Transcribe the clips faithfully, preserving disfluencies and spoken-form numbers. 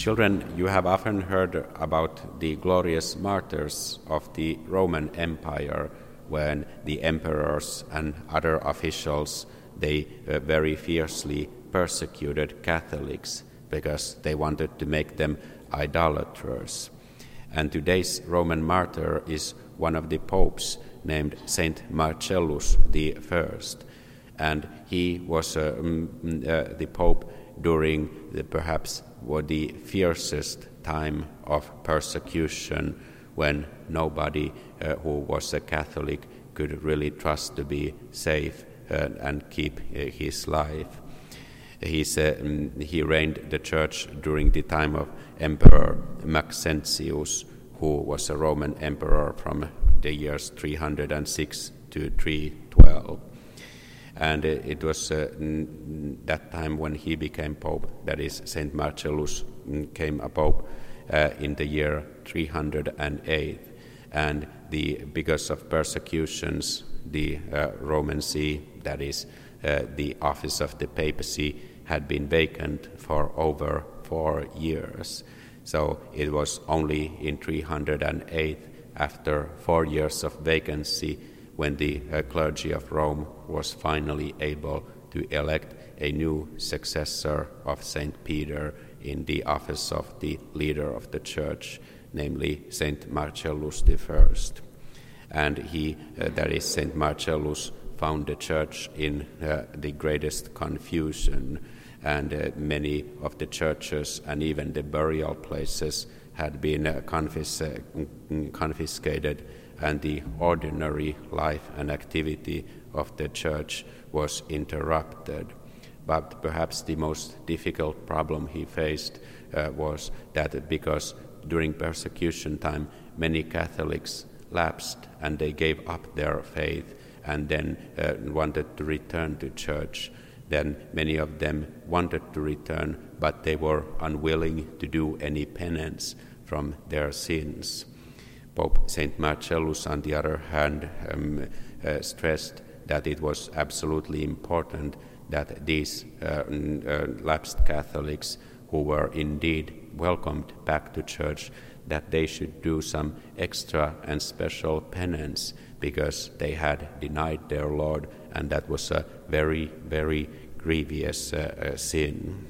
Children, you have often heard about the glorious martyrs of the Roman Empire, when the emperors and other officials, they uh, very fiercely persecuted Catholics because they wanted to make them idolaters. And today's Roman martyr is one of the popes named Saint Marcellus the First. And he was uh, um, uh, the pope during the, perhaps what the fiercest time of persecution, when nobody uh, who was a Catholic could really trust to be safe uh, and keep uh, his life. He's, uh, he reigned the church during the time of Emperor Maxentius, who was a Roman emperor from the years three hundred six to three twelve. And it was uh, that time when he became pope, that is, Saint Marcellus came a pope uh, in the year three hundred eight. And the because of persecutions, the uh, Roman See, that is, uh, the office of the papacy, had been vacant for over four years. So it was only in three hundred eight, after four years of vacancy, when the uh, clergy of Rome was finally able to elect a new successor of Saint Peter in the office of the leader of the church, namely Saint Marcellus the First. And he, uh, that is, Saint Marcellus, found the church in uh, the greatest confusion, and uh, many of the churches and even the burial places had been uh, confis- uh, confiscated, and the ordinary life and activity of the church was interrupted. But perhaps the most difficult problem he faced uh, was that because during persecution time many Catholics lapsed and they gave up their faith and then uh, wanted to return to church. Then many of them wanted to return, but they were unwilling to do any penance from their sins. Pope Saint Marcellus, on the other hand, um, uh, stressed that it was absolutely important that these uh, uh, lapsed Catholics, who were indeed welcomed back to church, that they should do some extra and special penance because they had denied their Lord, and that was a very, very grievous uh, uh, sin.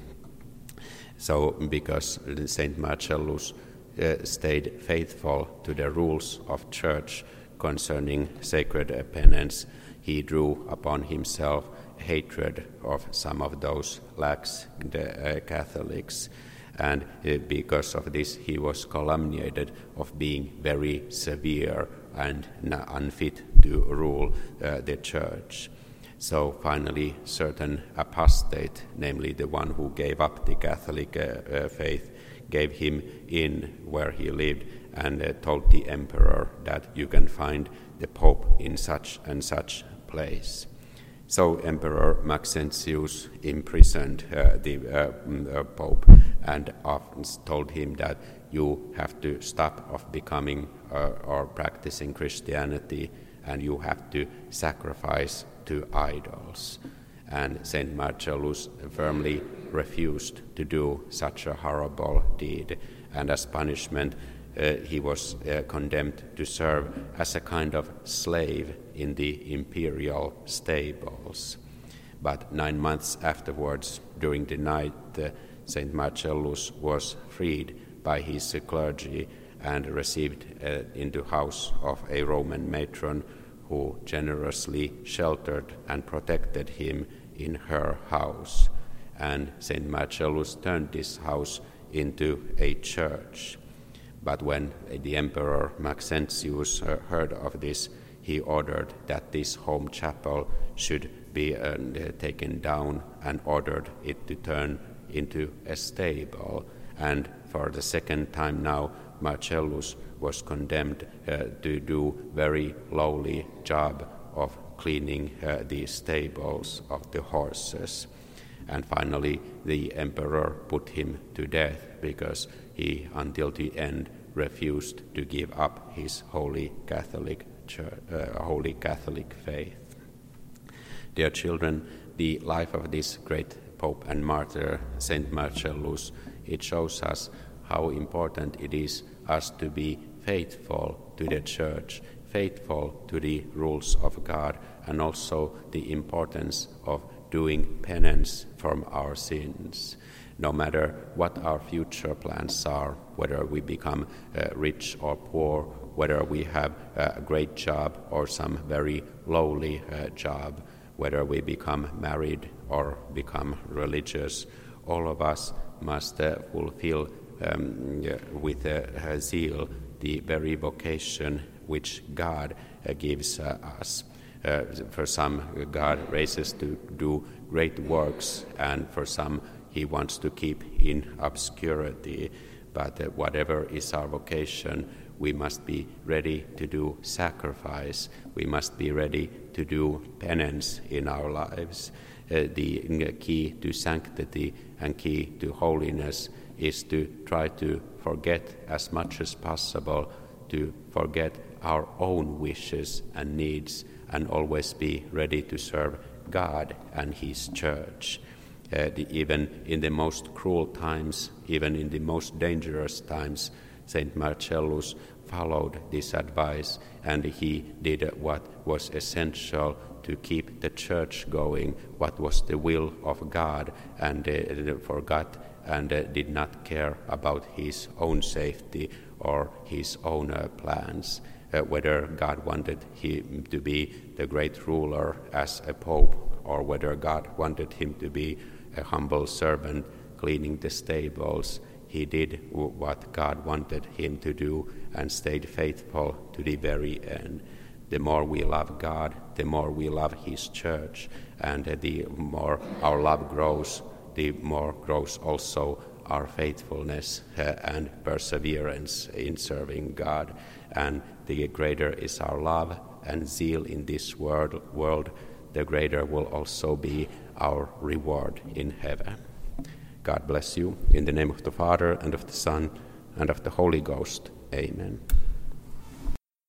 So because Saint Marcellus Uh, stayed faithful to the rules of church concerning sacred uh, penance, he drew upon himself hatred of some of those lax the, uh, Catholics, and uh, because of this he was calumniated of being very severe and unfit to rule uh, the church. So finally certain apostate, namely the one who gave up the Catholic uh, uh, faith, gave him in where he lived and uh, told the emperor that you can find the pope in such and such place. So Emperor Maxentius imprisoned uh, the uh, uh, pope and often told him that you have to stop of becoming uh, or practicing Christianity, and you have to sacrifice to idols. And Saint Marcellus firmly refused to do such a horrible deed, and as punishment uh, he was uh, condemned to serve as a kind of slave in the imperial stables. But nine months afterwards, during the night, uh, Saint Marcellus was freed by his uh, clergy and received uh, into house of a Roman matron who generously sheltered and protected him in her house. And Saint Marcellus turned this house into a church. But when the Emperor Maxentius uh, heard of this, he ordered that this home chapel should be uh, taken down and ordered it to turn into a stable. And for the second time now, Marcellus was condemned uh, to do very lowly job of cleaning uh, the stables of the horses. And finally, the emperor put him to death because he, until the end, refused to give up his holy Catholic church, uh, holy Catholic faith. Dear children, the life of this great Pope and martyr, Saint Marcellus, it shows us how important it is us to be faithful to the church, faithful to the rules of God, and also the importance of doing penance from our sins. No matter what our future plans are, whether we become uh, rich or poor, whether we have a great job or some very lowly uh, job, whether we become married or become religious, all of us must uh, fulfill um, with uh, zeal the very vocation which God uh, gives uh, us. Uh, for some, God raises to do great works, and for some, He wants to keep in obscurity. But uh, whatever is our vocation, we must be ready to do sacrifice. We must be ready to do penance in our lives. Uh, the key to sanctity and key to holiness is to try to forget as much as possible, to forget our own wishes and needs, and always be ready to serve God and His church. Uh, the, even in the most cruel times, even in the most dangerous times, Saint Marcellus followed this advice, and he did what was essential to keep the church going, what was the will of God, and uh, forgot and uh, did not care about his own safety or his own uh, plans. Uh, whether God wanted him to be the great ruler as a pope, or whether God wanted him to be a humble servant cleaning the stables, he did what God wanted him to do and stayed faithful to the very end. The more we love God, the more we love His church, and the more our love grows, the more grows also our faithfulness uh, and perseverance in serving God. And the greater is our love and zeal in this world, world, the greater will also be our reward in heaven. God bless you. In the name of the Father, and of the Son, and of the Holy Ghost. Amen.